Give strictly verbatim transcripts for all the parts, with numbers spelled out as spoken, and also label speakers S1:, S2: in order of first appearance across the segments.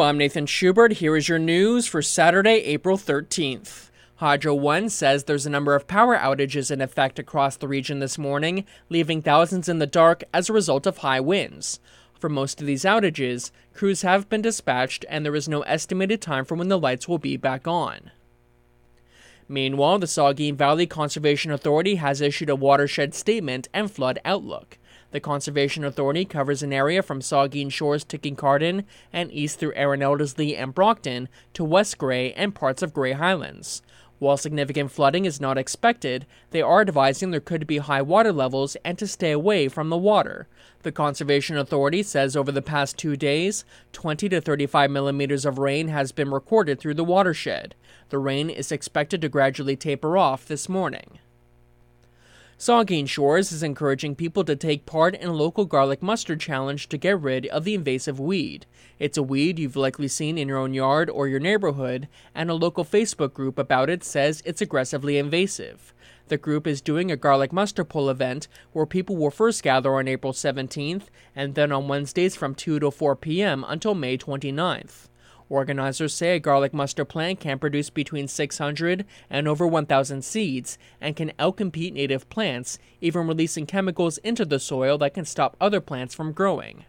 S1: I'm Nathan Schubert. Here is your news for Saturday, April thirteenth. Hydro One says there's a number of power outages in effect across the region this morning, leaving thousands in the dark as a result of high winds. For most of these outages, crews have been dispatched and there is no estimated time for when the lights will be back on. Meanwhile, the Saugeen Valley Conservation Authority has issued a watershed statement and flood outlook. The Conservation Authority covers an area from Saugeen Shores to Kincardine and east through Erin Elderslie and Brockton to West Grey and parts of Grey Highlands. While significant flooding is not expected, they are advising there could be high water levels and to stay away from the water. The Conservation Authority says over the past two days, twenty to thirty-five millimeters of rain has been recorded through the watershed. The rain is expected to gradually taper off this morning. Saugeen Shores is encouraging people to take part in a local garlic mustard challenge to get rid of the invasive weed. It's a weed you've likely seen in your own yard or your neighborhood, and a local Facebook group about it says it's aggressively invasive. The group is doing a garlic mustard pull event where people will first gather on April seventeenth and then on Wednesdays from two to four p.m. until May twenty-ninth. Organizers say a garlic mustard plant can produce between six hundred and over one thousand seeds and can outcompete native plants, even releasing chemicals into the soil that can stop other plants from growing.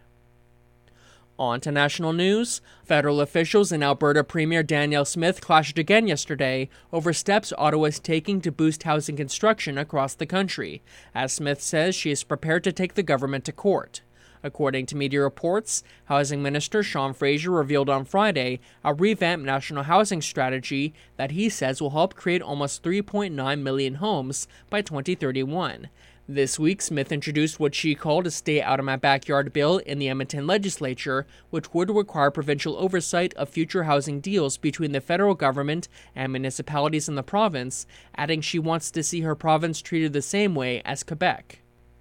S1: On to national news. Federal officials and Alberta Premier Danielle Smith clashed again yesterday over steps Ottawa is taking to boost housing construction across the country, as Smith says she is prepared to take the government to court. According to media reports, Housing Minister Sean Fraser revealed on Friday a revamped national housing strategy that he says will help create almost three point nine million homes by twenty thirty-one. This week, Smith introduced what she called a Stay Out of My Backyard bill in the Edmonton legislature, which would require provincial oversight of future housing deals between the federal government and municipalities in the province, adding she wants to see her province treated the same way as Quebec.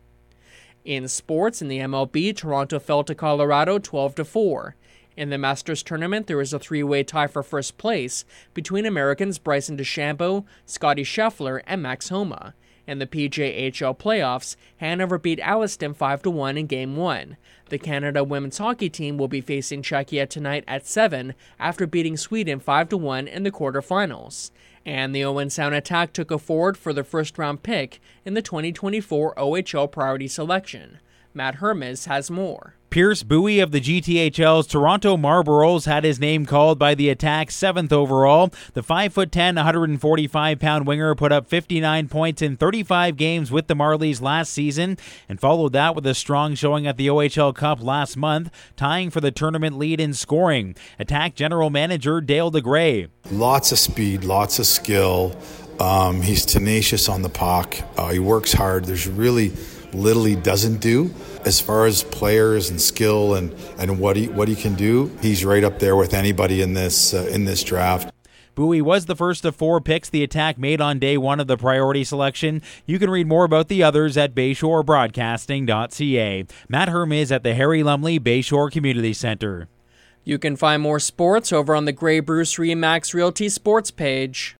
S1: In sports, in the M L B, Toronto fell to Colorado twelve to four. In the Masters tournament, there was a three-way tie for first place between Americans Bryson DeChambeau, Scottie Scheffler, and Max Homa. In the P G A H L playoffs, Hanover beat Alliston five to one in Game one. The Canada women's hockey team will be facing Czechia tonight at seven after beating Sweden five to one in the quarterfinals. And the Owen Sound Attack took a forward for the first-round pick in the twenty twenty-four O H L priority selection. Matt Hermes has more.
S2: Pierce Buie of the G T H L's Toronto Marlboros had his name called by the Attack's seventh overall. The five foot ten, one hundred forty-five pound winger put up fifty-nine points in thirty-five games with the Marlies last season and followed that with a strong showing at the O H L Cup last month, tying for the tournament lead in scoring. Attack General Manager Dale DeGray.
S3: Lots of speed, lots of skill. Um, he's tenacious on the puck. Uh, he works hard. There's really little he doesn't do. As far as players and skill and, and what he what he can do, he's right up there with anybody in this uh, in this draft.
S2: Buie was the first of four picks the Attack made on day one of the priority selection. You can read more about the others at bayshore broadcasting dot c a. Matt Hermes at the Harry Lumley Bayshore Community Center.
S1: You can find more sports over on the Grey Bruce Remax Realty Sports page.